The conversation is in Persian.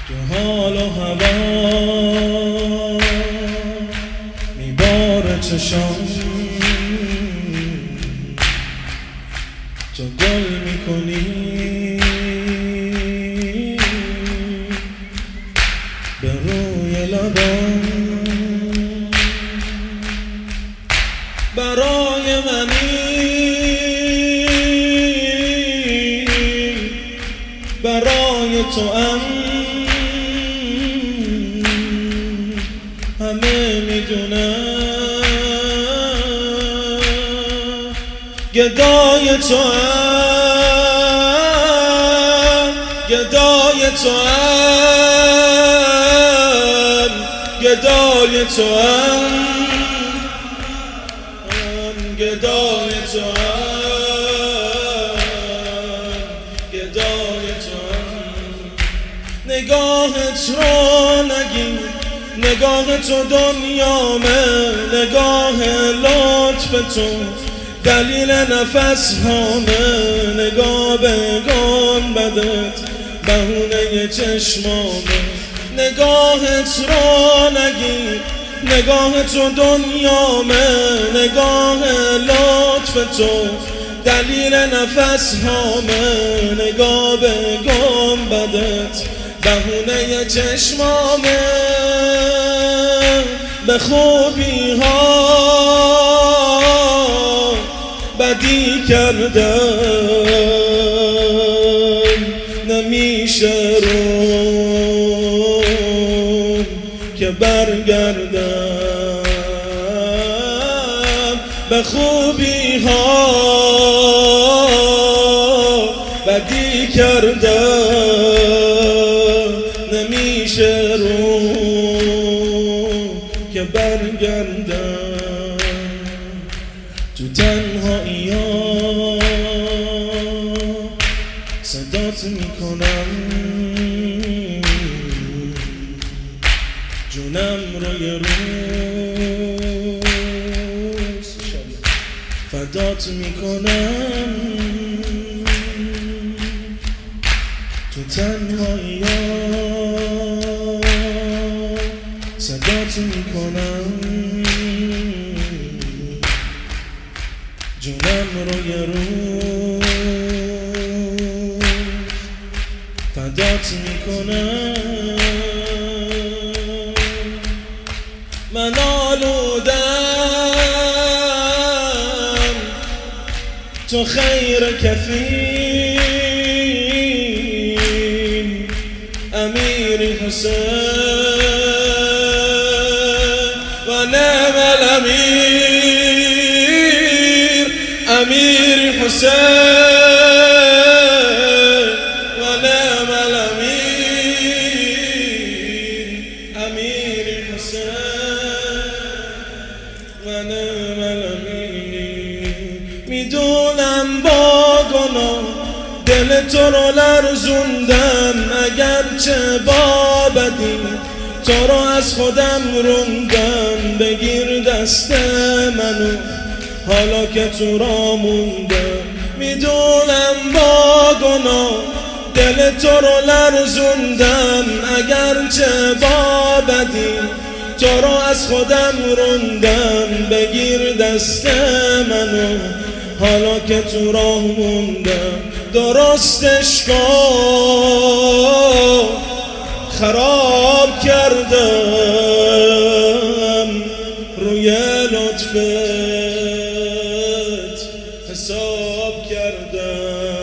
تو حال و هوا میباره چشام، تو گل میکنی به روی لبام، برای منی برای تو همه میدونم گدای تو گدای تو گدای تو گدای تو گدای تو نگاهت رو نگی، نگاه تو دنیامه، نگاه لطف تو دلیل نفس هامه، نگاه به گنبدت بهونه چشمامه، نگاهت رو نگی، نگاه تو دنیامه، نگاه لطف تو دلیل نفس هامه، نگاه به گنبدت بهونه چشمامه، به خوبی ها بدی کردم نمیشه رو که برگردم، به خوبی ها بدی کردم نمیشه رو که برگردم، تو تنهایی ها صدات میکنم، جونم رو یه روز فدات میکنم، تو تنهایی ها صدات میکنم، جونم رو یه روز فدات میکنم، من آلودم تو خیر کفین امیر حسین و نعم الامیر امیر حسین و نعم الامیر امیر حسین و نعم الامیر، میدونم با گناه دل تو رو لرزوندم، اگرچه با بدی تو رو از خودم روندم، بگیر دست منو حالا که تو را موندم، میدونم با گناه دل تو رو لرزوندم، اگرچه با بدی تو رو از خودم روندم، بگیر دست منو حالا که تو راه موندم، درستش کن خراب کردم روی لطفت حساب کردم.